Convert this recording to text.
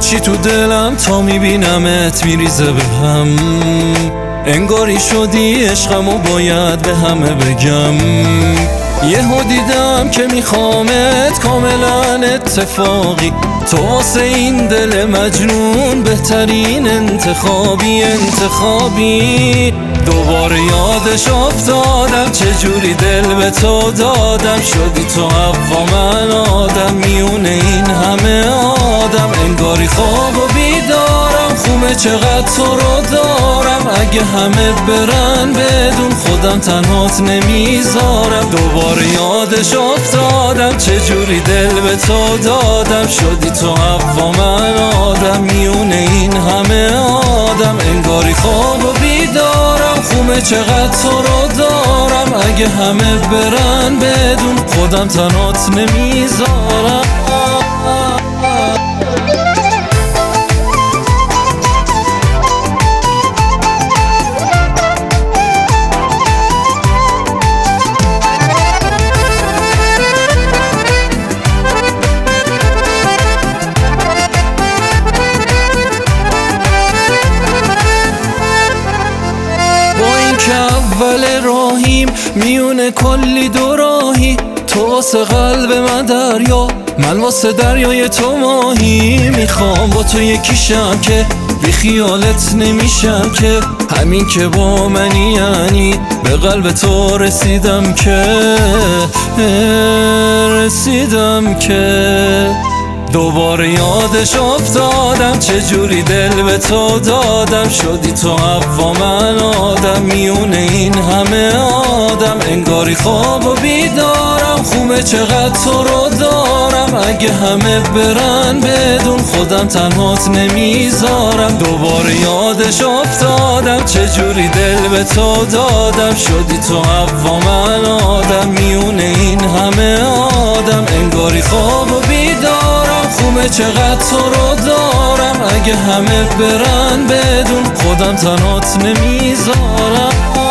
هیچی تو دلم تا میبینمت میریزه به هم، انگاری شدی عشقمو باید به همه بگم. یهو دیدم که میخوامت کاملا اتفاقی، تو واسه این دل مجنون بهترین انتخابی. دوباره یادش افتادم چجوری دل به تو دادم، شدی تو حوا من آدم میونه این همه آدم. انگاری خواب و بیدارم، خومه چقدر تو رو دارم، اگه همه برن بدون خودم تنهات نمیذارم. دوباره یادش افتادم چجوری دل به تو دادم، شدی تو حوا من آدم میونه این همه آدم. انگاری خواب و بیدارم، خومه چقدر تو رو دارم، اگه همه برن بدون خودم تنهات نمیذارم. که اول راهیم میونه کلی دو راهی، تو واسه قلب من دریا، من واسه دریای تو ماهی. میخوام با تو یکیشم که بی خیالت نمیشم، که همین که با منی یعنی به قلب تو رسیدم که دوباره یادش افتادم چجوری دل به تو دادم، شدی تو حوا من آدم میونه این همه آدم. انگاری خواب و بیدارم، خومه چقدر تو رو دارم، اگه همه برن بدون خودم تنهات نمیذارم. دوباره یادش افتادم چجوری دل به تو دادم، شدی تو حوا من آدم میونه این همه آدم. انگاری خواب و بیدارم، خومه چقدر تو رو دارم، اگه همه برن بدون خودم تنهات نمیذارم.